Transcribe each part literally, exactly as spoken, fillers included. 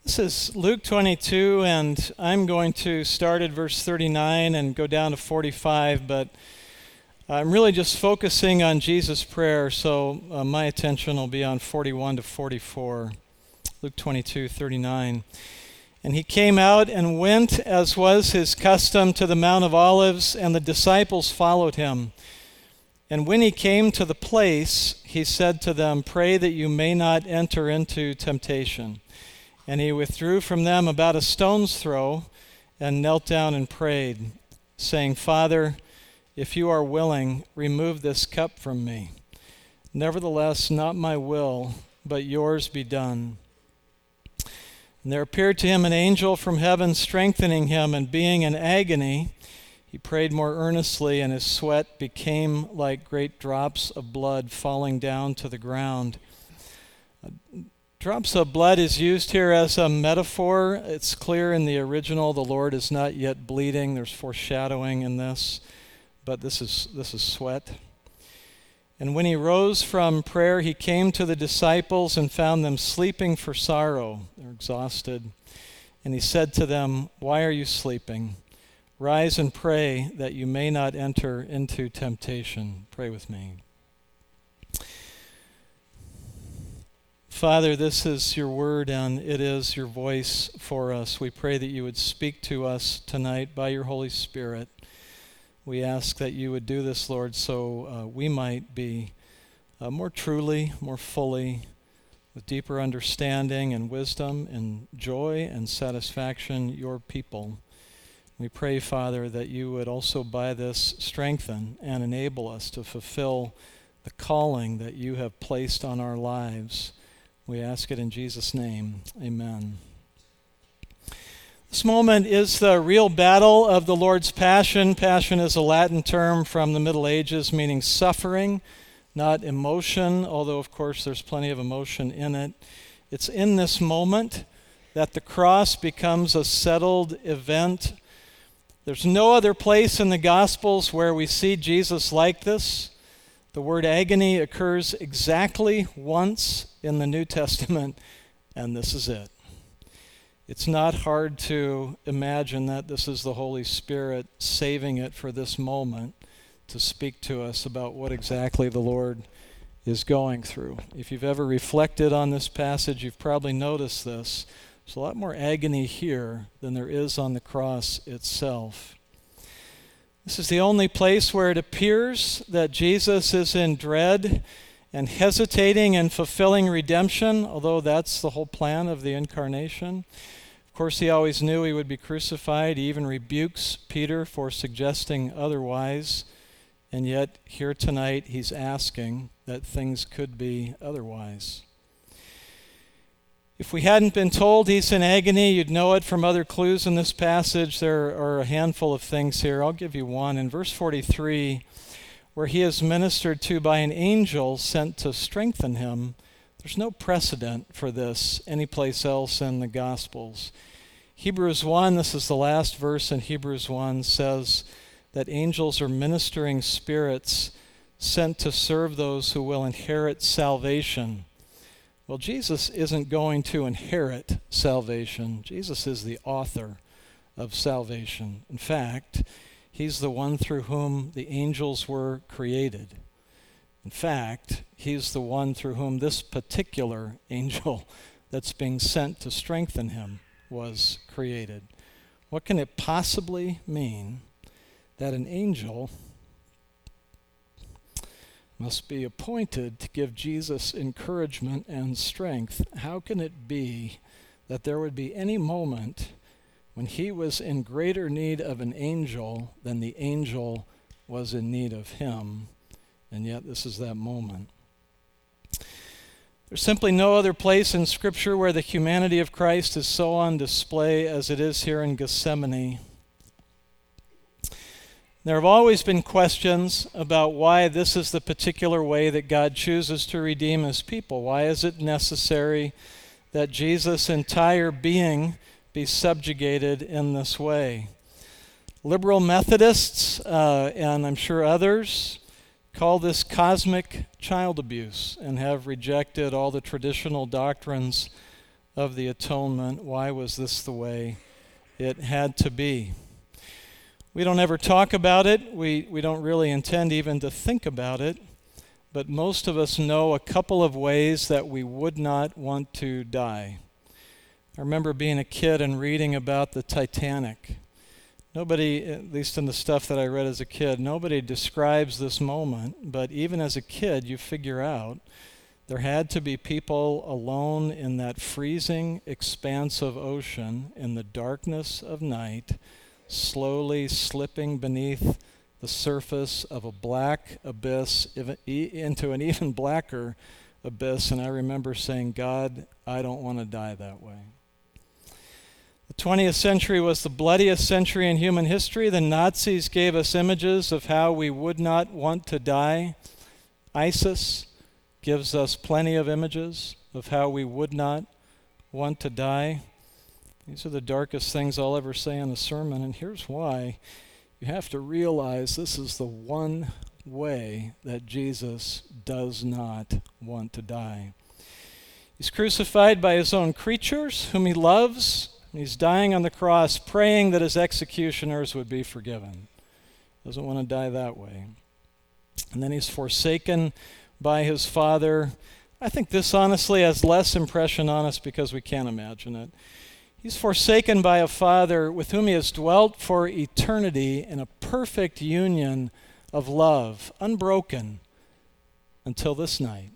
This is Luke twenty-two, and I'm going to start at verse thirty-nine and go down to forty-five, but I'm really just focusing on Jesus' prayer, so uh, my attention will be on forty-one to forty-four. Luke twenty-two, thirty-nine. And he came out and went, as was his custom, to the Mount of Olives, and the disciples followed him. And when he came to the place, he said to them, "Pray that you may not enter into temptation." And he withdrew from them about a stone's throw and knelt down and prayed, saying, "Father, if you are willing, remove this cup from me. Nevertheless, not my will, but yours be done." And there appeared to him an angel from heaven, strengthening him, and being in agony, he prayed more earnestly, and his sweat became like great drops of blood falling down to the ground. Drops of blood is used here as a metaphor. It's clear in the original the Lord is not yet bleeding. There's foreshadowing in this, but this is this is sweat. And when he rose from prayer, he came to the disciples and found them sleeping for sorrow. They're exhausted. And he said to them, "Why are you sleeping? Rise and pray that you may not enter into temptation." Pray with me. Father, this is your word, and it is your voice for us. We pray that you would speak to us tonight by your Holy Spirit. We ask that you would do this, Lord, so uh, we might be uh, more truly, more fully, with deeper understanding and wisdom and joy and satisfaction, your people. We pray, Father, that you would also by this strengthen and enable us to fulfill the calling that you have placed on our lives. We ask it in Jesus' name. Amen. This moment is the real battle of the Lord's Passion. Passion is a Latin term from the Middle Ages meaning suffering, not emotion, although of course there's plenty of emotion in it. It's in this moment that the cross becomes a settled event. There's no other place in the Gospels where we see Jesus like this. The word agony occurs exactly once in the New Testament, and this is it. It's not hard to imagine that this is the Holy Spirit saving it for this moment to speak to us about what exactly the Lord is going through. If you've ever reflected on this passage, you've probably noticed this. There's a lot more agony here than there is on the cross itself. This is the only place where it appears that Jesus is in dread and hesitating and fulfilling redemption, although that's the whole plan of the incarnation. Of course, he always knew he would be crucified. He even rebukes Peter for suggesting otherwise. And yet, here tonight, he's asking that things could be otherwise. If we hadn't been told he's in agony, you'd know it from other clues in this passage. There are a handful of things here. I'll give you one. In verse forty-three, where he is ministered to by an angel sent to strengthen him, there's no precedent for this anyplace else in the Gospels. Hebrews one, this is the last verse in Hebrews one, says that angels are ministering spirits sent to serve those who will inherit salvation. Well, Jesus isn't going to inherit salvation. Jesus is the author of salvation. In fact, he's the one through whom the angels were created. In fact, he's the one through whom this particular angel that's being sent to strengthen him was created. What can it possibly mean that an angel must be appointed to give Jesus encouragement and strength? How can it be that there would be any moment when he was in greater need of an angel than the angel was in need of him? And yet this is that moment. There's simply no other place in Scripture where the humanity of Christ is so on display as it is here in Gethsemane. There have always been questions about why this is the particular way that God chooses to redeem his people. Why is it necessary that Jesus' entire being be subjugated in this way? Liberal Methodists, uh, and I'm sure others, call this cosmic child abuse and have rejected all the traditional doctrines of the atonement. Why was this the way it had to be? We don't ever talk about it. We, we don't really intend even to think about it. But most of us know a couple of ways that we would not want to die. I remember being a kid and reading about the Titanic. Nobody, at least in the stuff that I read as a kid, nobody describes this moment. But even as a kid, you figure out there had to be people alone in that freezing expanse of ocean in the darkness of night, slowly slipping beneath the surface of a black abyss into an even blacker abyss. And I remember saying, God, I don't want to die that way. The twentieth century was the bloodiest century in human history. The Nazis gave us images of how we would not want to die. ISIS gives us plenty of images of how we would not want to die. These are the darkest things I'll ever say in a sermon, and here's why. You have to realize this is the one way that Jesus does not want to die. He's crucified by his own creatures, whom he loves. He's dying on the cross, praying that his executioners would be forgiven. Doesn't want to die that way. And then he's forsaken by his Father. I think this honestly has less impression on us because we can't imagine it. He's forsaken by a Father with whom he has dwelt for eternity in a perfect union of love, unbroken until this night.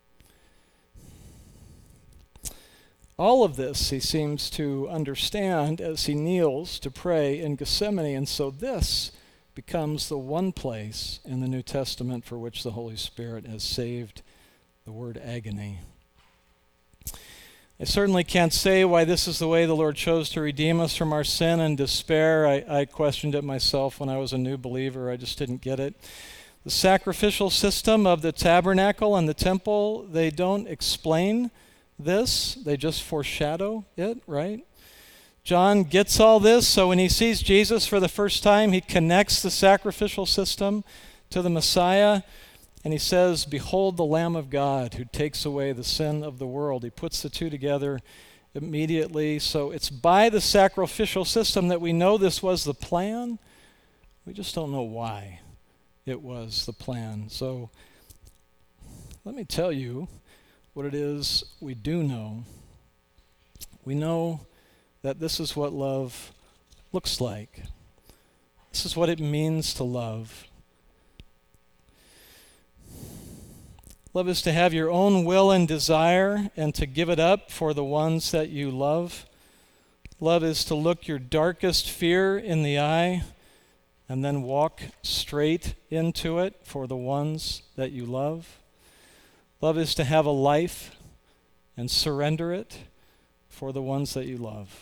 All of this he seems to understand as he kneels to pray in Gethsemane, and so this becomes the one place in the New Testament for which the Holy Spirit has saved the word agony. I certainly can't say why this is the way the Lord chose to redeem us from our sin and despair. I, I questioned it myself when I was a new believer. I just didn't get it. The sacrificial system of the tabernacle and the temple, they don't explain this. They just foreshadow it, right? John gets all this, so when he sees Jesus for the first time, he connects the sacrificial system to the Messiah. And he says, behold the Lamb of God who takes away the sin of the world. He puts the two together immediately. So it's by the sacrificial system that we know this was the plan. We just don't know why it was the plan. So let me tell you what it is we do know. We know that this is what love looks like. This is what it means to love. Love is to have your own will and desire and to give it up for the ones that you love. Love is to look your darkest fear in the eye and then walk straight into it for the ones that you love. Love is to have a life and surrender it for the ones that you love.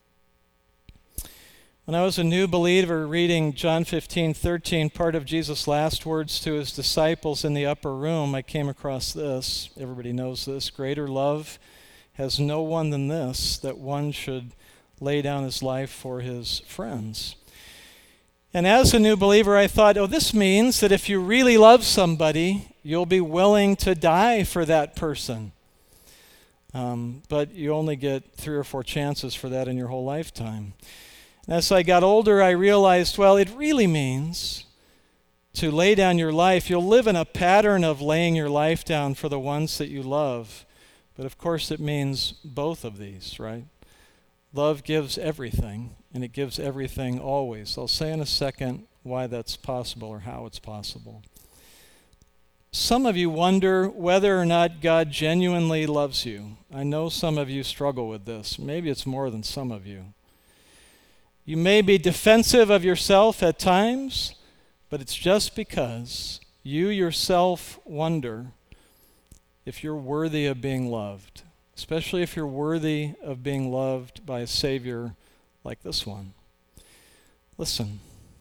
When I was a new believer reading John fifteen thirteen, part of Jesus' last words to his disciples in the upper room, I came across this. Everybody knows this. Greater love has no one than this, that one should lay down his life for his friends. And as a new believer, I thought, oh, this means that if you really love somebody, you'll be willing to die for that person. Um, but you only get three or four chances for that in your whole lifetime. As I got older, I realized, well, it really means to lay down your life. You'll live in a pattern of laying your life down for the ones that you love. But of course, it means both of these, right? Love gives everything, and it gives everything always. I'll say in a second why that's possible or how it's possible. Some of you wonder whether or not God genuinely loves you. I know some of you struggle with this. Maybe it's more than some of you. You may be defensive of yourself at times, but it's just because you yourself wonder if you're worthy of being loved, especially if you're worthy of being loved by a Savior like this one. Listen,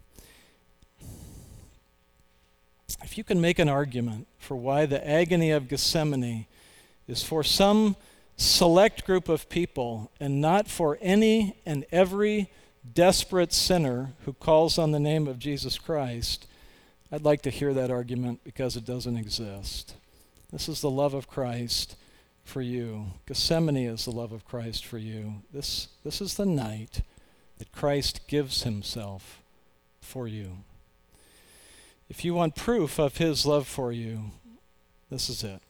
if you can make an argument for why the agony of Gethsemane is for some select group of people and not for any and every desperate sinner who calls on the name of Jesus Christ, I'd like to hear that argument because it doesn't exist. This is the love of Christ for you. Gethsemane is the love of Christ for you. This, this is the night that Christ gives himself for you. If you want proof of his love for you, this is it.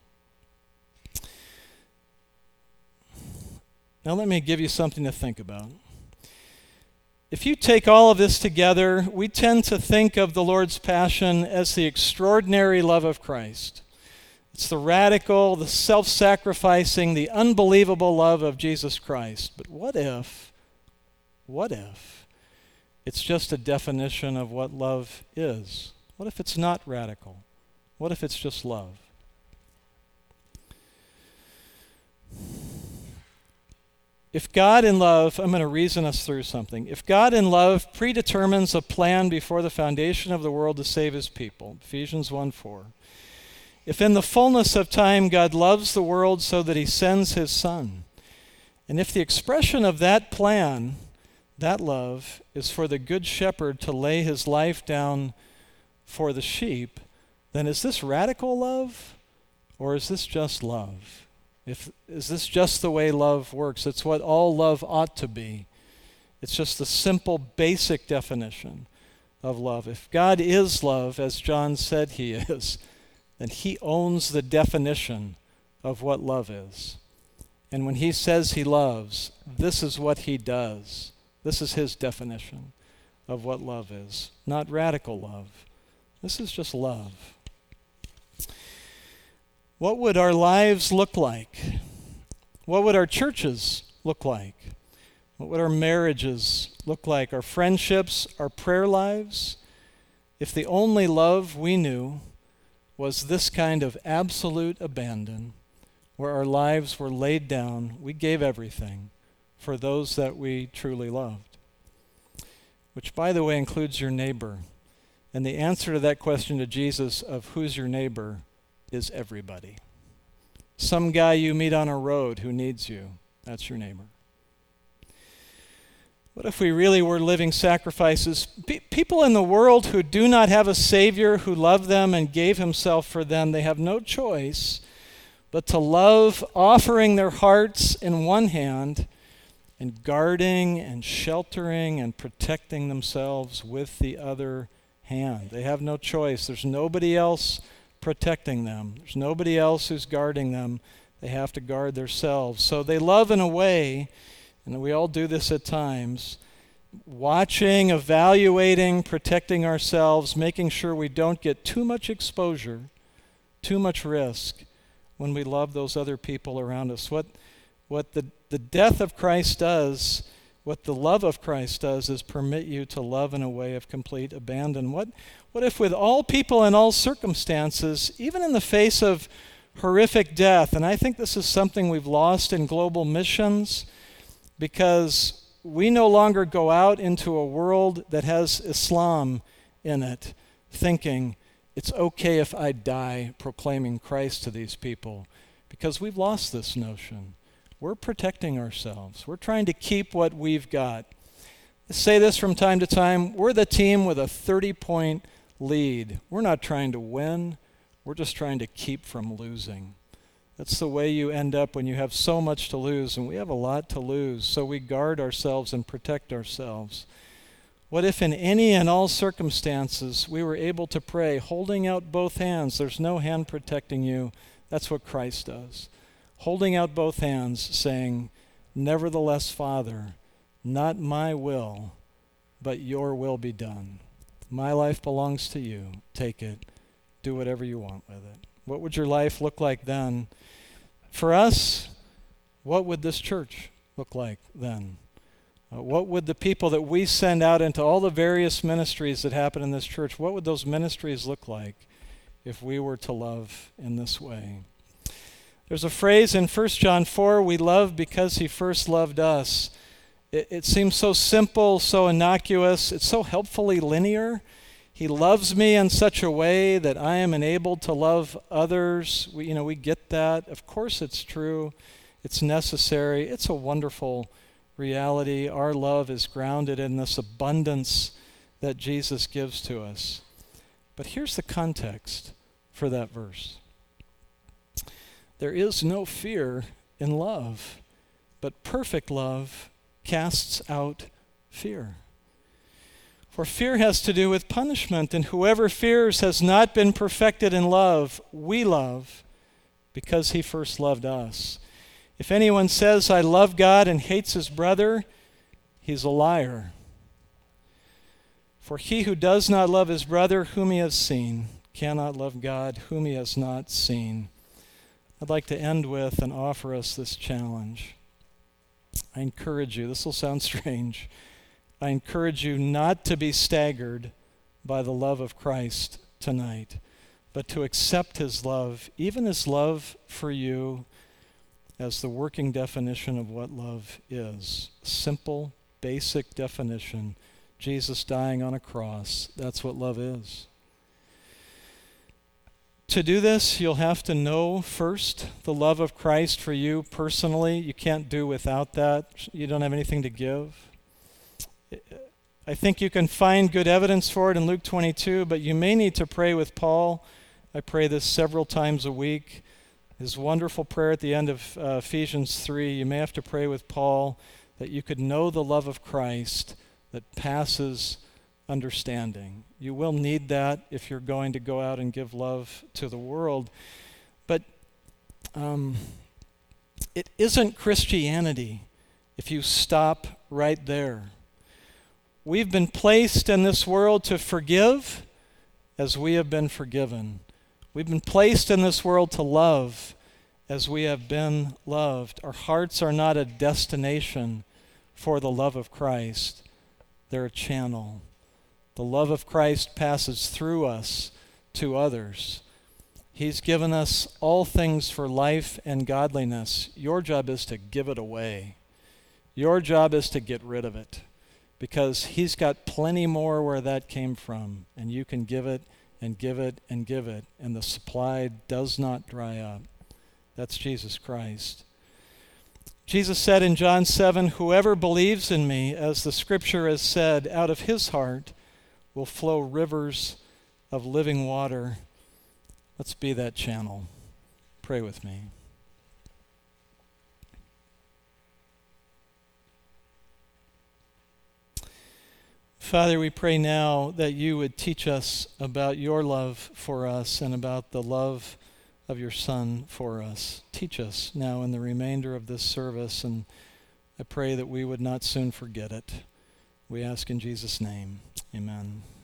Now let me give you something to think about. If you take all of this together, we tend to think of the Lord's Passion as the extraordinary love of Christ. It's the radical, the self-sacrificing, the unbelievable love of Jesus Christ. But what if, what if it's just a definition of what love is? What if it's not radical? What if it's just love? If God in love, I'm going to reason us through something. If God in love predetermines a plan before the foundation of the world to save his people, Ephesians one four, if in the fullness of time God loves the world so that he sends his Son, and if the expression of that plan, that love, is for the good shepherd to lay his life down for the sheep, then is this radical love, or is this just love? If, is this just the way love works? It's what all love ought to be. It's just the simple, basic definition of love. If God is love, as John said he is, then he owns the definition of what love is. And when he says he loves, this is what he does. This is his definition of what love is. Not radical love. This is just love. What would our lives look like? What would our churches look like? What would our marriages look like? Our friendships, our prayer lives? If the only love we knew was this kind of absolute abandon, where our lives were laid down, we gave everything for those that we truly loved. Which, by the way, includes your neighbor. And the answer to that question to Jesus of who's your neighbor is everybody. Some guy you meet on a road who needs you, that's your neighbor. What if we really were living sacrifices? Pe- people in the world who do not have a Savior who loved them and gave himself for them, they have no choice but to love, offering their hearts in one hand and guarding and sheltering and protecting themselves with the other hand. They have no choice. There's nobody else protecting them. There's nobody else who's guarding them. They have to guard themselves. So they love in a way, and we all do this at times, watching, evaluating, protecting ourselves, making sure we don't get too much exposure, too much risk when we love those other people around us. What, what the, the death of Christ does, what the love of Christ does, is permit you to love in a way of complete abandon. What, what if with all people in all circumstances, even in the face of horrific death, and I think this is something we've lost in global missions, because we no longer go out into a world that has Islam in it, thinking it's okay if I die proclaiming Christ to these people, because we've lost this notion. We're protecting ourselves. We're trying to keep what we've got. I say this from time to time. We're the team with a thirty-point lead. We're not trying to win. We're just trying to keep from losing. That's the way you end up when you have so much to lose, and we have a lot to lose, so we guard ourselves and protect ourselves. What if in any and all circumstances we were able to pray, holding out both hands? There's no hand protecting you. That's what Christ does. Holding out both hands, saying, "Nevertheless, Father, not my will, but your will be done. My life belongs to you. Take it. Do whatever you want with it." What would your life look like then? For us, what would this church look like then? Uh, what would the people that we send out into all the various ministries that happen in this church, what would those ministries look like if we were to love in this way? There's a phrase in First John four, we love because he first loved us. It, it seems so simple, so innocuous, it's so helpfully linear. He loves me in such a way that I am enabled to love others. We, you know, we get that. Of course it's true. It's necessary. It's a wonderful reality. Our love is grounded in this abundance that Jesus gives to us. But here's the context for that verse. There is no fear in love, but perfect love casts out fear. For fear has to do with punishment, and whoever fears has not been perfected in love. We love because he first loved us. If anyone says, I love God, and hates his brother, he's a liar. For he who does not love his brother whom he has seen cannot love God whom he has not seen. I'd like to end with and offer us this challenge. I encourage you, this will sound strange, I encourage you not to be staggered by the love of Christ tonight, but to accept his love, even his love for you, as the working definition of what love is. Simple, basic definition. Jesus dying on a cross. That's what love is. To do this, you'll have to know first the love of Christ for you personally. You can't do without that. You don't have anything to give. I think you can find good evidence for it in Luke twenty-two, but you may need to pray with Paul. I pray this several times a week. His wonderful prayer at the end of uh, Ephesians three, you may have to pray with Paul that you could know the love of Christ that passes understanding. You will need that if you're going to go out and give love to the world. But um, it isn't Christianity if you stop right there. We've been placed in this world to forgive as we have been forgiven. We've been placed in this world to love as we have been loved. Our hearts are not a destination for the love of Christ. They're a channel. The love of Christ passes through us to others. He's given us all things for life and godliness. Your job is to give it away. Your job is to get rid of it, because he's got plenty more where that came from, and you can give it and give it and give it, and the supply does not dry up. That's Jesus Christ. Jesus said in John seven, whoever believes in me, as the scripture has said, out of his heart will flow rivers of living water. Let's be that channel. Pray with me. Father, we pray now that you would teach us about your love for us and about the love of your Son for us. Teach us now in the remainder of this service, and I pray that we would not soon forget it. We ask in Jesus' name. Amen.